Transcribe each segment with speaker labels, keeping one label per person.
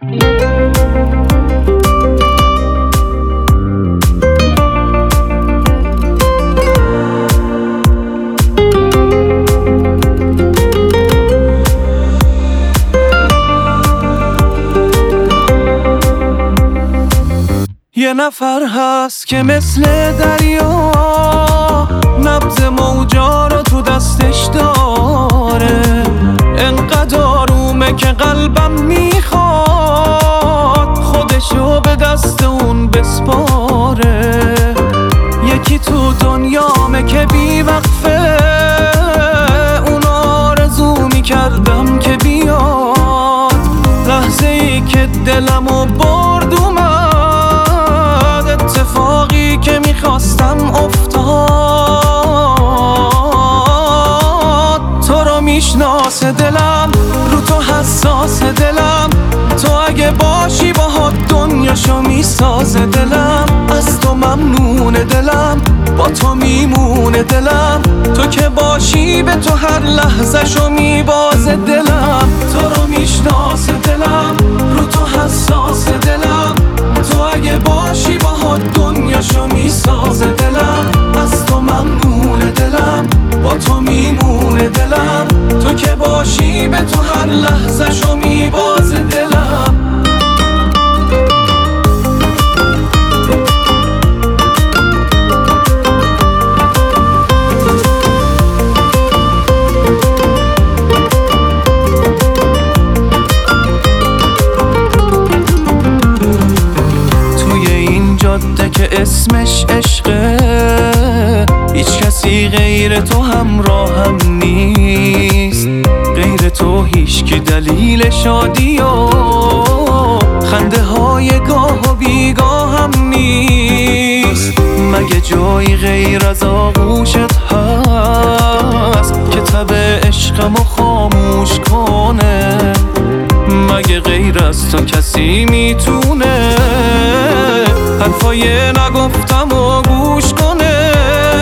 Speaker 1: یه نفر هست که مثل دریا نبض موجا رو تو دستش داره، انقدر آرومه که قلبم میخواد خودشو به دست اون بسپاره. یکی تو دنیامه که بی وقفه، اون آرزو میکردم که بیاد، لحظه ای که دلمو برد اومد، اتفاقی که میخواستم افتاد. تو رو میشناسه دلم، رو تو حساس دلم، تو اگه باشی باهات دنیاشو میسازه دلم. از تو ممنونه دلم، با تو میمونه دلم، تو که باشی به تو هر لحظه‌شو میبازه دلم. تو رو میشناسه دلم، رو تو حساس دلم، تو اگه باشی باهات دنیاشو میسازه دلم. از تو ممنونه دلم، با تو میمونه دلم، تو که باشی به تو هر لحظه‌شو میبازه دلم. جاده که اسمش عشقه، هیچ کسی غیر تو همراهم نیست، غیر تو هیچکی دلیل شادی و خنده های گاه و بیگاه هم نیست. مگه جایی غیر از آغوشت هست که تب عشقمو خاموش کنه؟ مگه غیر از تو کسی میتونه حرفای نگفتم و گوش کنه؟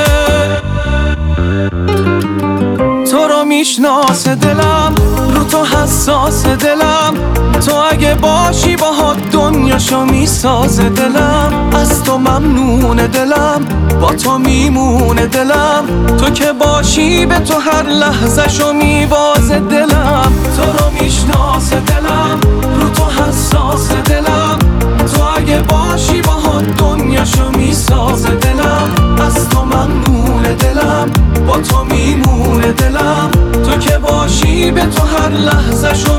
Speaker 1: تو رو میشناسه دلم، رو تو حساس دلم، تو اگه باشی باهات دنیاشو میسازه دلم. از تو ممنونه دلم، با تو میمونه دلم، تو که باشی به تو هر لحظه‌شو میبازه دلم. تو رو میشناسه دلم، رو تو حساس دلم، تو اگه باشی باهات دنیاشو میسازه دلم. از تو ممنونه دلم، با تو میمونه دلم، تو که باشی به تو هر لحظه‌شو